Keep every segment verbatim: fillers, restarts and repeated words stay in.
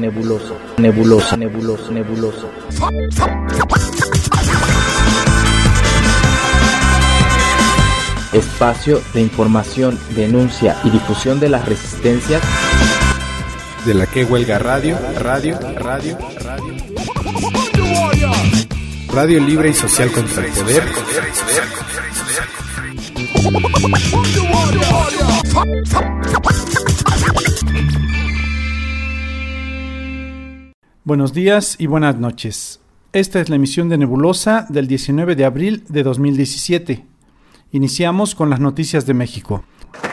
nebuloso, nebuloso, nebuloso, nebuloso. Espacio de información, denuncia y difusión de las resistencias de la que huelga radio, radio, radio, radio. Radio libre y social contra el poder. Buenos días y buenas noches. Esta es la emisión de Nebulosa del diecinueve de abril de dos mil diecisiete. Iniciamos con las noticias de México.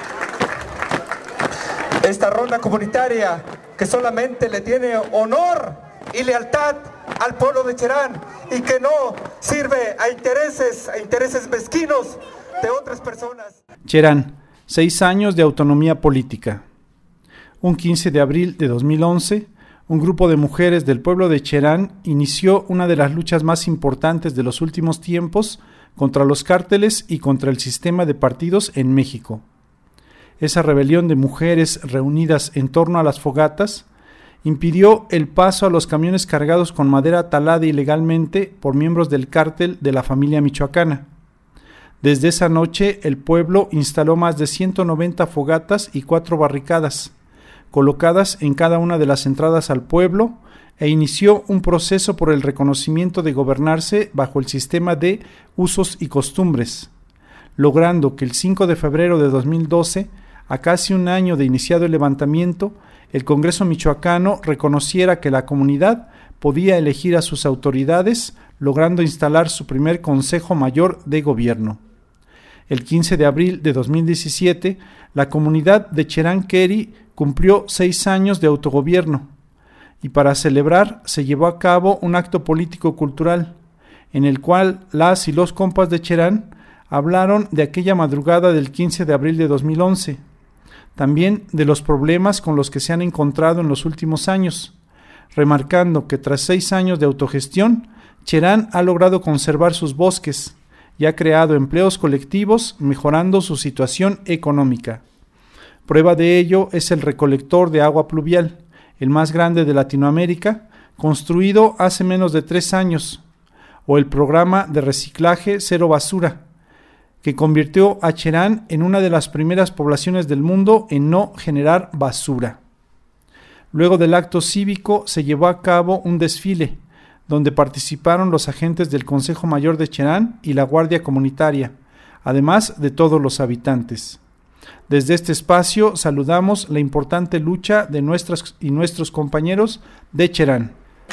Esta ronda comunitaria que solamente le tiene honor y lealtad al pueblo de Cherán y que no sirve a intereses, a intereses mezquinos de otras personas. Cherán, seis años de autonomía política. Un quince de abril de dos mil once, un grupo de mujeres del pueblo de Cherán inició una de las luchas más importantes de los últimos tiempos contra los cárteles y contra el sistema de partidos en México. Esa rebelión de mujeres reunidas en torno a las fogatas impidió el paso a los camiones cargados con madera talada ilegalmente por miembros del cártel de la familia michoacana. Desde esa noche, el pueblo instaló más de ciento noventa fogatas y cuatro barricadas, colocadas en cada una de las entradas al pueblo, e inició un proceso por el reconocimiento de gobernarse bajo el sistema de usos y costumbres, logrando que el cinco de febrero de dos mil doce, a casi un año de iniciado el levantamiento, el Congreso michoacano reconociera que la comunidad podía elegir a sus autoridades, logrando instalar su primer Consejo Mayor de Gobierno. El quince de abril de dos mil diecisiete, la comunidad de Cherán-Queri cumplió seis años de autogobierno, y para celebrar se llevó a cabo un acto político-cultural, en el cual las y los compas de Cherán hablaron de aquella madrugada del quince de abril de dos mil once, también de los problemas con los que se han encontrado en los últimos años, remarcando que tras seis años de autogestión, Cherán ha logrado conservar sus bosques y ha creado empleos colectivos, mejorando su situación económica. Prueba de ello es el recolector de agua pluvial, el más grande de Latinoamérica, construido hace menos de tres años, o el programa de reciclaje Cero Basura, que convirtió a Cherán en una de las primeras poblaciones del mundo en no generar basura. Luego del acto cívico se llevó a cabo un desfile, donde participaron los agentes del Consejo Mayor de Cherán y la Guardia Comunitaria, además de todos los habitantes. Desde este espacio saludamos la importante lucha de nuestras y nuestros compañeros de Cherán.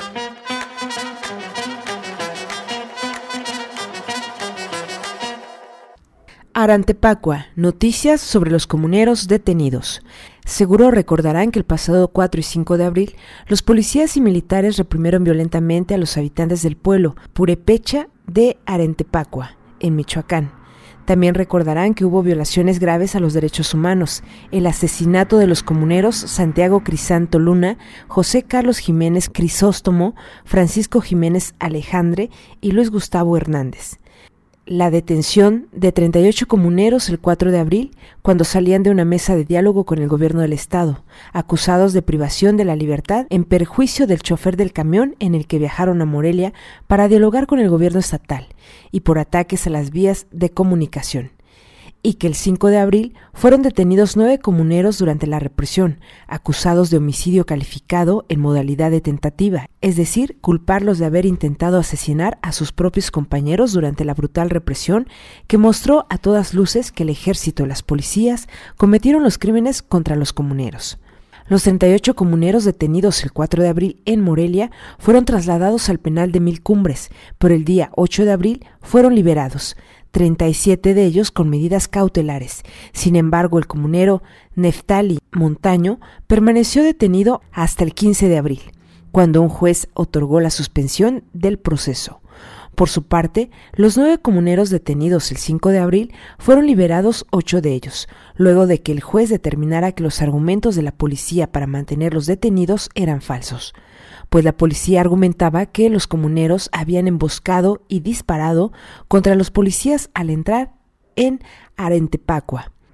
Arantepacua, noticias sobre los comuneros detenidos. Seguro recordarán que el pasado cuatro y cinco de abril, los policías y militares reprimieron violentamente a los habitantes del pueblo Purépecha de Arantepacua, en Michoacán. También recordarán que hubo violaciones graves a los derechos humanos, el asesinato de los comuneros Santiago Crisanto Luna, José Carlos Jiménez Crisóstomo, Francisco Jiménez Alejandre y Luis Gustavo Hernández. La detención de treinta y ocho comuneros el cuatro de abril, cuando salían de una mesa de diálogo con el gobierno del estado, acusados de privación de la libertad en perjuicio del chofer del camión en el que viajaron a Morelia para dialogar con el gobierno estatal y por ataques a las vías de comunicación. Y que el cinco de abril fueron detenidos nueve comuneros durante la represión, acusados de homicidio calificado en modalidad de tentativa, es decir, culparlos de haber intentado asesinar a sus propios compañeros durante la brutal represión que mostró a todas luces que el ejército y las policías cometieron los crímenes contra los comuneros. Los treinta y ocho comuneros detenidos el cuatro de abril en Morelia fueron trasladados al penal de Mil Cumbres, pero el día ocho de abril fueron liberados, treinta y siete de ellos con medidas cautelares. Sin embargo, el comunero Neftali Montaño permaneció detenido hasta el quince de abril, cuando un juez otorgó la suspensión del proceso. Por su parte, los nueve comuneros detenidos el cinco de abril fueron liberados ocho de ellos, luego de que el juez determinara que los argumentos de la policía para mantenerlos detenidos eran falsos, pues la policía argumentaba que los comuneros habían emboscado y disparado contra los policías al entrar en Arantepacua.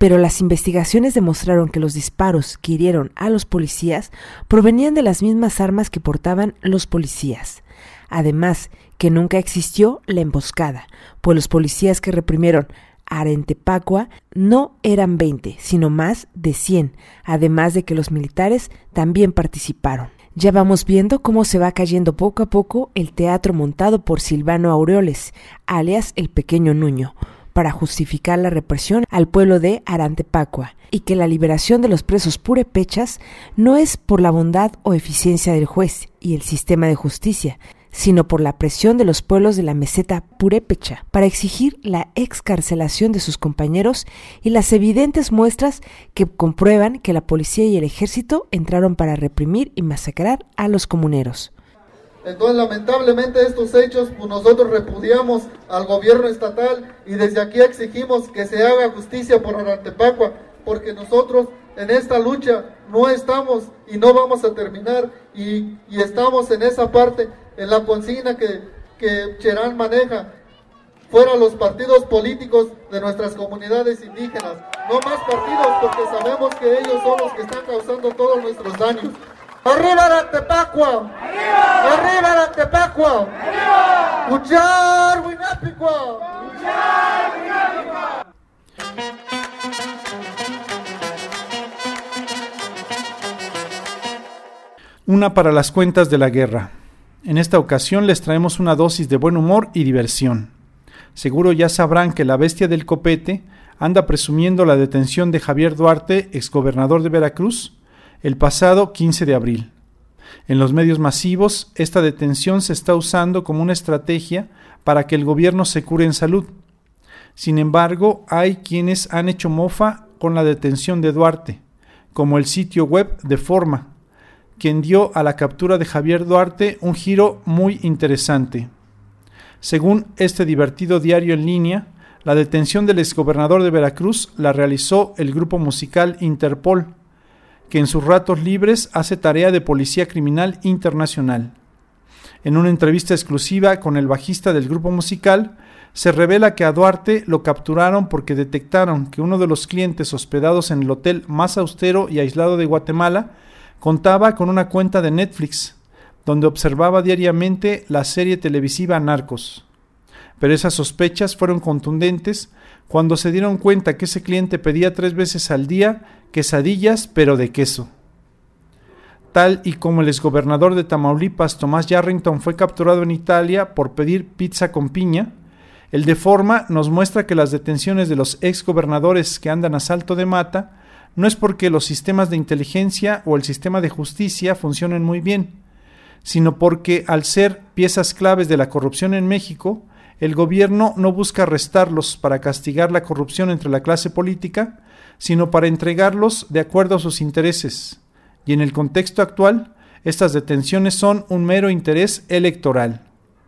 pero las investigaciones demostraron que los disparos que hirieron a los policías provenían de las mismas armas que portaban los policías. Además, que nunca existió la emboscada, pues los policías que reprimieron Arantepacua no eran veinte, sino más de cien, además de que los militares también participaron. Ya vamos viendo cómo se va cayendo poco a poco el teatro montado por Silvano Aureoles, alias el Pequeño Nuño, para justificar la represión al pueblo de Arantepacua, y que la liberación de los presos purépechas no es por la bondad o eficiencia del juez y el sistema de justicia, sino por la presión de los pueblos de la meseta purépecha para exigir la excarcelación de sus compañeros y las evidentes muestras que comprueban que la policía y el ejército entraron para reprimir y masacrar a los comuneros. Entonces, lamentablemente, estos hechos, pues nosotros repudiamos al gobierno estatal y desde aquí exigimos que se haga justicia por Arantepacua, porque nosotros en esta lucha no estamos y no vamos a terminar y, y estamos en esa parte, en la consigna que, que Cherán maneja, fuera los partidos políticos de nuestras comunidades indígenas, no más partidos, porque sabemos que ellos son los que están causando todos nuestros daños. ¡Arriba Arantepacua! ¡Arriba! ¡Arriba Arantepacua! ¡Arriba! ¡Uchar Huinapicua! ¡Uchar Huinapicua! Una para las cuentas de la guerra. En esta ocasión les traemos una dosis de buen humor y diversión. Seguro ya sabrán que la bestia del copete anda presumiendo la detención de Javier Duarte, exgobernador de Veracruz, el pasado quince de abril. En los medios masivos, esta detención se está usando como una estrategia para que el gobierno se cure en salud. Sin embargo, hay quienes han hecho mofa con la detención de Duarte, como el sitio web de Forma, quien dio a la captura de Javier Duarte un giro muy interesante. Según este divertido diario en línea, la detención del exgobernador de Veracruz la realizó el grupo musical Interpol, que en sus ratos libres hace tarea de policía criminal internacional. En una entrevista exclusiva con el bajista del grupo musical, se revela que a Duarte lo capturaron porque detectaron que uno de los clientes hospedados en el hotel más austero y aislado de Guatemala contaba con una cuenta de Netflix, donde observaba diariamente la serie televisiva Narcos. Pero esas sospechas fueron contundentes cuando se dieron cuenta que ese cliente pedía tres veces al día quesadillas, pero de queso. Tal y como el exgobernador de Tamaulipas, Tomás Yarrington, fue capturado en Italia por pedir pizza con piña, el de Forma nos muestra que las detenciones de los exgobernadores que andan a salto de mata no es porque los sistemas de inteligencia o el sistema de justicia funcionen muy bien, sino porque al ser piezas claves de la corrupción en México, el gobierno no busca arrestarlos para castigar la corrupción entre la clase política, sino para entregarlos de acuerdo a sus intereses. Y en el contexto actual, estas detenciones son un mero interés electoral.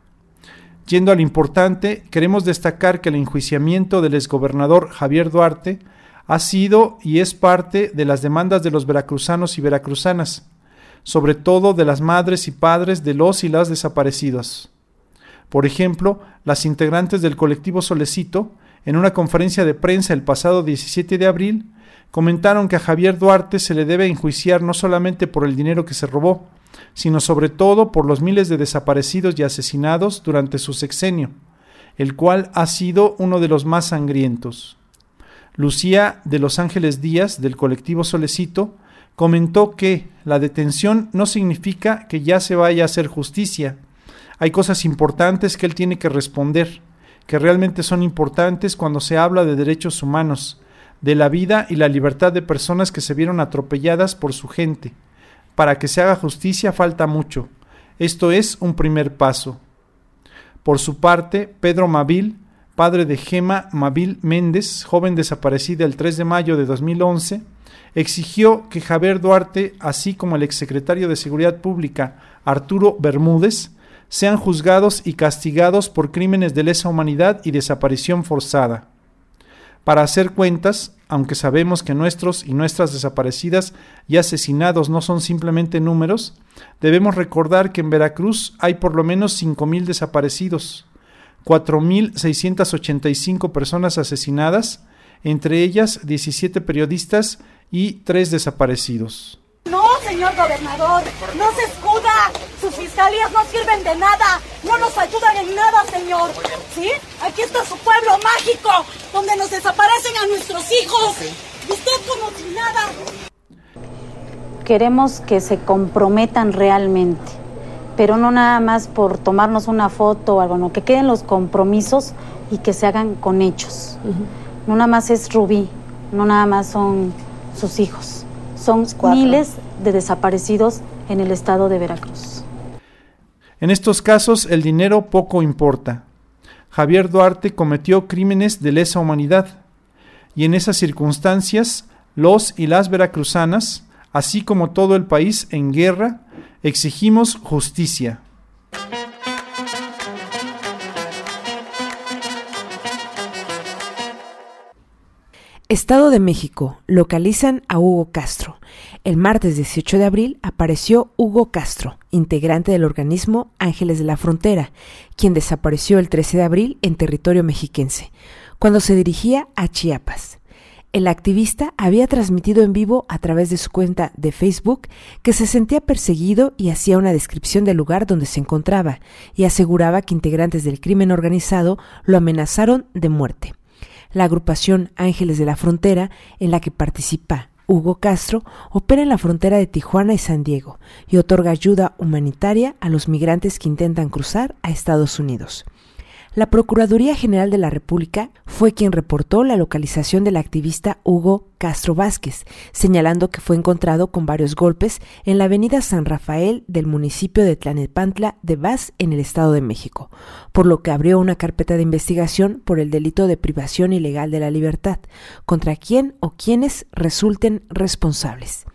Yendo al importante, queremos destacar que el enjuiciamiento del exgobernador Javier Duarte ha sido y es parte de las demandas de los veracruzanos y veracruzanas, sobre todo de las madres y padres de los y las desaparecidos. Por ejemplo, las integrantes del colectivo Solecito, en una conferencia de prensa el pasado diecisiete de abril, comentaron que a Javier Duarte se le debe enjuiciar no solamente por el dinero que se robó, sino sobre todo por los miles de desaparecidos y asesinados durante su sexenio, el cual ha sido uno de los más sangrientos. Lucía de Los Ángeles Díaz, del colectivo Solecito, comentó que la detención no significa que ya se vaya a hacer justicia. Hay cosas importantes que él tiene que responder, que realmente son importantes cuando se habla de derechos humanos, de la vida y la libertad de personas que se vieron atropelladas por su gente. Para que se haga justicia falta mucho. Esto es un primer paso. Por su parte, Pedro Mavil, padre de Gema Mavil Méndez, joven desaparecida el tres de mayo de dos mil once, exigió que Javier Duarte, así como el exsecretario de Seguridad Pública Arturo Bermúdez, sean juzgados y castigados por crímenes de lesa humanidad y desaparición forzada. Para hacer cuentas, aunque sabemos que nuestros y nuestras desaparecidas y asesinados no son simplemente números, debemos recordar que en Veracruz hay por lo menos cinco mil desaparecidos, cuatro mil seiscientas ochenta y cinco personas asesinadas, entre ellas diecisiete periodistas y tres desaparecidos. No, señor gobernador, no se escuda. Sus fiscalías no sirven de nada, no nos ayudan en nada, señor. ¿Sí? Aquí está su pueblo mágico, donde nos desaparecen a nuestros hijos. Y usted como si nada. Queremos que se comprometan realmente, pero no nada más por tomarnos una foto o algo, no, que queden los compromisos y que se hagan con hechos. Uh-huh. No nada más es Rubí, no nada más son sus hijos. Son miles de desaparecidos en el estado de Veracruz. En estos casos el dinero poco importa. Javier Duarte cometió crímenes de lesa humanidad y en esas circunstancias los y las veracruzanas, así como todo el país en guerra, exigimos justicia. Estado de México. Localizan a Hugo Castro. El martes dieciocho de abril apareció Hugo Castro, integrante del organismo Ángeles de la Frontera, quien desapareció el trece de abril en territorio mexiquense, cuando se dirigía a Chiapas. El activista había transmitido en vivo a través de su cuenta de Facebook que se sentía perseguido y hacía una descripción del lugar donde se encontraba y aseguraba que integrantes del crimen organizado lo amenazaron de muerte. La agrupación Ángeles de la Frontera, en la que participa Hugo Castro, opera en la frontera de Tijuana y San Diego y otorga ayuda humanitaria a los migrantes que intentan cruzar a Estados Unidos. La Procuraduría General de la República fue quien reportó la localización del activista Hugo Castro Vázquez, señalando que fue encontrado con varios golpes en la avenida San Rafael del municipio de Tlalnepantla de Vaz, en el Estado de México, por lo que abrió una carpeta de investigación por el delito de privación ilegal de la libertad, contra quien o quienes resulten responsables.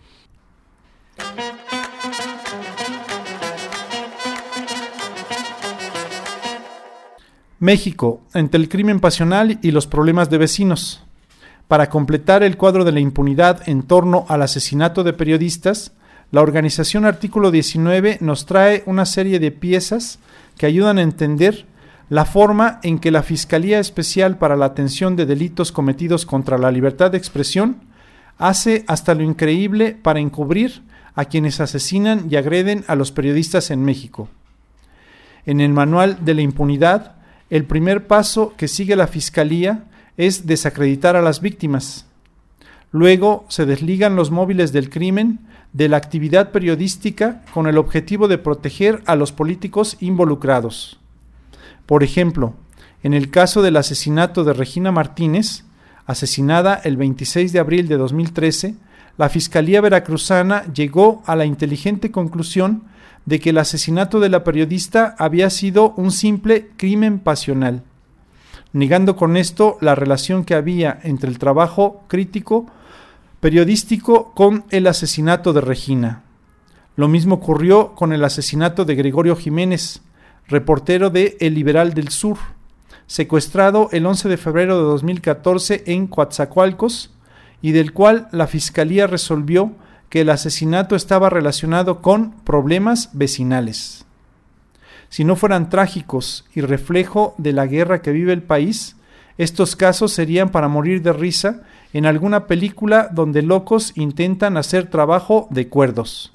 México, ante el crimen pasional y los problemas de vecinos. Para completar el cuadro de la impunidad en torno al asesinato de periodistas, la organización Artículo diecinueve nos trae una serie de piezas que ayudan a entender la forma en que la Fiscalía Especial para la Atención de Delitos Cometidos contra la Libertad de Expresión hace hasta lo increíble para encubrir a quienes asesinan y agreden a los periodistas en México. En el Manual de la Impunidad, el primer paso que sigue la Fiscalía es desacreditar a las víctimas. Luego se desligan los móviles del crimen de la actividad periodística con el objetivo de proteger a los políticos involucrados. Por ejemplo, en el caso del asesinato de Regina Martínez, asesinada el veintiséis de abril de dos mil trece, la Fiscalía Veracruzana llegó a la inteligente conclusión de que el asesinato de la periodista había sido un simple crimen pasional, negando con esto la relación que había entre el trabajo crítico periodístico con el asesinato de Regina. Lo mismo ocurrió con el asesinato de Gregorio Jiménez, reportero de El Liberal del Sur, secuestrado el once de febrero de dos mil catorce en Coatzacoalcos, y del cual la Fiscalía resolvió que el asesinato estaba relacionado con problemas vecinales. Si no fueran trágicos y reflejo de la guerra que vive el país, estos casos serían para morir de risa en alguna película donde locos intentan hacer trabajo de cuerdos.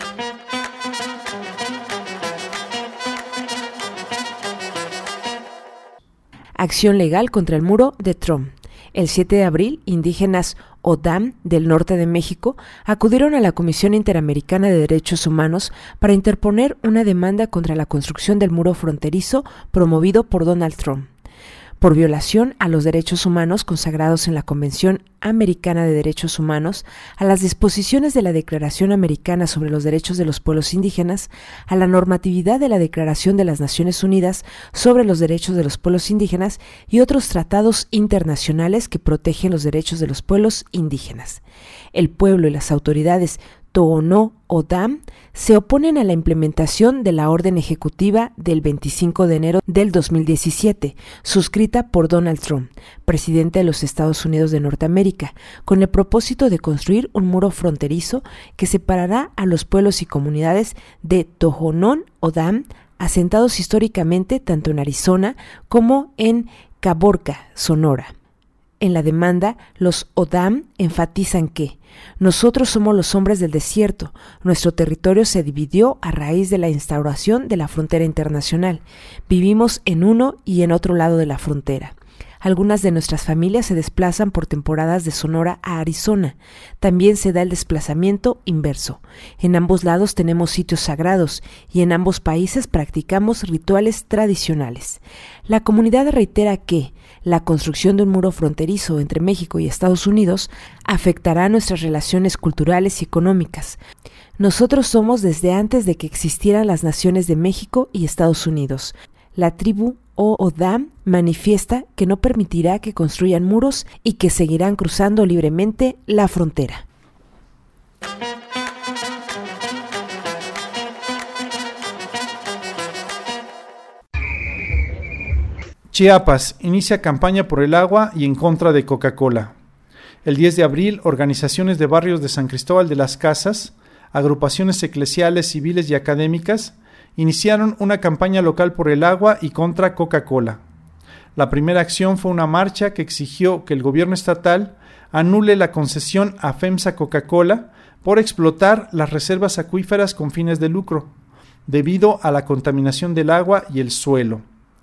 Acción legal contra el muro de Trump. El siete de abril, indígenas Odam del norte de México acudieron a la Comisión Interamericana de Derechos Humanos para interponer una demanda contra la construcción del muro fronterizo promovido por Donald Trump, por violación a los derechos humanos consagrados en la Convención Americana de Derechos Humanos, a las disposiciones de la Declaración Americana sobre los Derechos de los Pueblos Indígenas, a la normatividad de la Declaración de las Naciones Unidas sobre los Derechos de los Pueblos Indígenas y otros tratados internacionales que protegen los derechos de los pueblos indígenas. El pueblo y las autoridades Tohono O'odham se oponen a la implementación de la orden ejecutiva del veinticinco de enero del dos mil diecisiete, suscrita por Donald Trump, presidente de los Estados Unidos de Norteamérica, con el propósito de construir un muro fronterizo que separará a los pueblos y comunidades de Tohono O'odham, asentados históricamente tanto en Arizona como en Caborca, Sonora. En la demanda, los ODAM enfatizan que nosotros somos los hombres del desierto. Nuestro territorio se dividió a raíz de la instauración de la frontera internacional. Vivimos en uno y en otro lado de la frontera. Algunas de nuestras familias se desplazan por temporadas de Sonora a Arizona. También se da el desplazamiento inverso. En ambos lados tenemos sitios sagrados y en ambos países practicamos rituales tradicionales. La comunidad reitera que la construcción de un muro fronterizo entre México y Estados Unidos afectará nuestras relaciones culturales y económicas. Nosotros somos desde antes de que existieran las naciones de México y Estados Unidos. La tribu o ODAM manifiesta que no permitirá que construyan muros y que seguirán cruzando libremente la frontera. Chiapas inicia campaña por el agua y en contra de Coca-Cola. El diez de abril, organizaciones de barrios de San Cristóbal de las Casas, agrupaciones eclesiales, civiles y académicas iniciaron una campaña local por el agua y contra Coca-Cola. La primera acción fue una marcha que exigió que el gobierno estatal anule la concesión a FEMSA Coca-Cola por explotar las reservas acuíferas con fines de lucro, debido a la contaminación del agua y el suelo.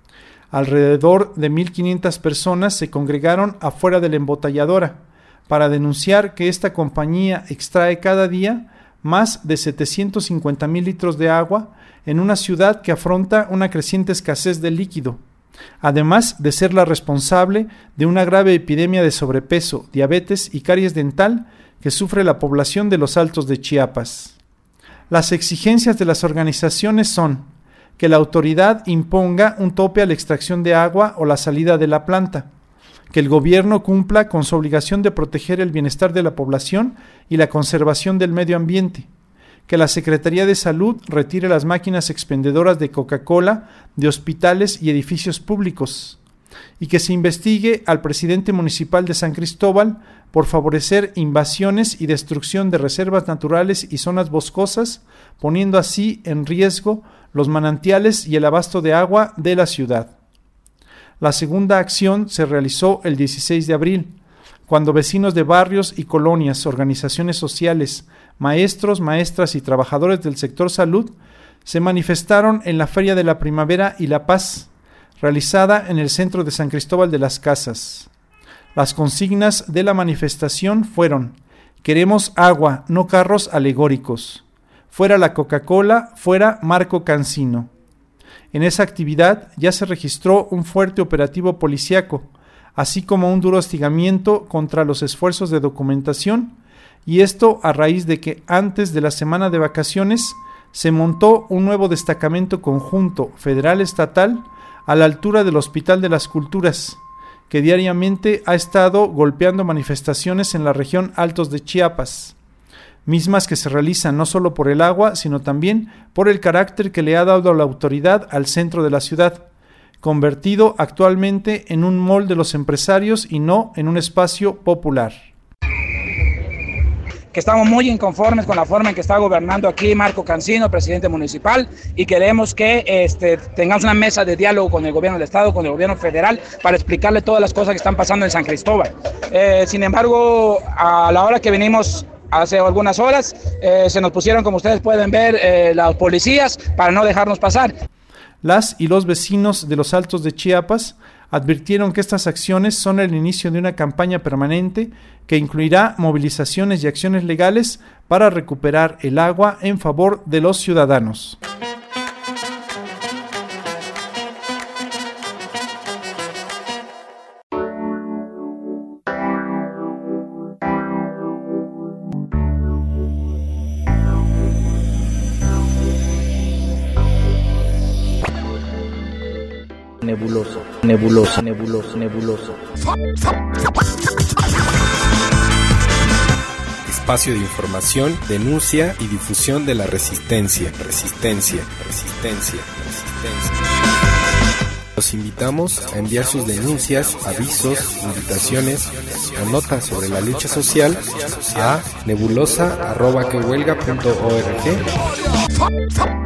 Alrededor de mil quinientas personas se congregaron afuera de la embotelladora para denunciar que esta compañía extrae cada día más de setecientos cincuenta mil litros de agua en una ciudad que afronta una creciente escasez de líquido, además de ser la responsable de una grave epidemia de sobrepeso, diabetes y caries dental que sufre la población de los Altos de Chiapas. Las exigencias de las organizaciones son que la autoridad imponga un tope a la extracción de agua o la salida de la planta, que el gobierno cumpla con su obligación de proteger el bienestar de la población y la conservación del medio ambiente, que la Secretaría de Salud retire las máquinas expendedoras de Coca-Cola de hospitales y edificios públicos, y que se investigue al presidente municipal de San Cristóbal por favorecer invasiones y destrucción de reservas naturales y zonas boscosas, poniendo así en riesgo los manantiales y el abasto de agua de la ciudad. La segunda acción se realizó el dieciséis de abril, cuando vecinos de barrios y colonias, organizaciones sociales, maestros, maestras y trabajadores del sector salud se manifestaron en la Feria de la Primavera y la Paz, realizada en el centro de San Cristóbal de las Casas. Las consignas de la manifestación fueron: queremos agua, no carros alegóricos. Fuera la Coca-Cola, fuera Marco Cancino. En esa actividad ya se registró un fuerte operativo policiaco, así como un duro hostigamiento contra los esfuerzos de documentación, y esto a raíz de que antes de la semana de vacaciones se montó un nuevo destacamento conjunto federal-estatal a la altura del Hospital de las Culturas, que diariamente ha estado golpeando manifestaciones en la región Altos de Chiapas, mismas que se realizan no solo por el agua, sino también por el carácter que le ha dado la autoridad al centro de la ciudad, convertido actualmente en un mall de los empresarios y no en un espacio popular. Que estamos muy inconformes con la forma en que está gobernando aquí Marco Cancino, presidente municipal, y queremos que este, tengamos una mesa de diálogo con el gobierno del estado, con el gobierno federal, para explicarle todas las cosas que están pasando en San Cristóbal. Eh, sin embargo, a la hora que venimos hace algunas horas, eh, se nos pusieron, como ustedes pueden ver, eh, los policías para no dejarnos pasar. Las y los vecinos de los Altos de Chiapas advirtieron que estas acciones son el inicio de una campaña permanente que incluirá movilizaciones y acciones legales para recuperar el agua en favor de los ciudadanos. Nebulosa, nebulosa, nebulosa, nebulosa. Espacio de información, denuncia y difusión de la resistencia, resistencia, resistencia, resistencia. Los invitamos a enviar sus denuncias, avisos, invitaciones o notas sobre la lucha social a nebulosa arroba que huelga punto org.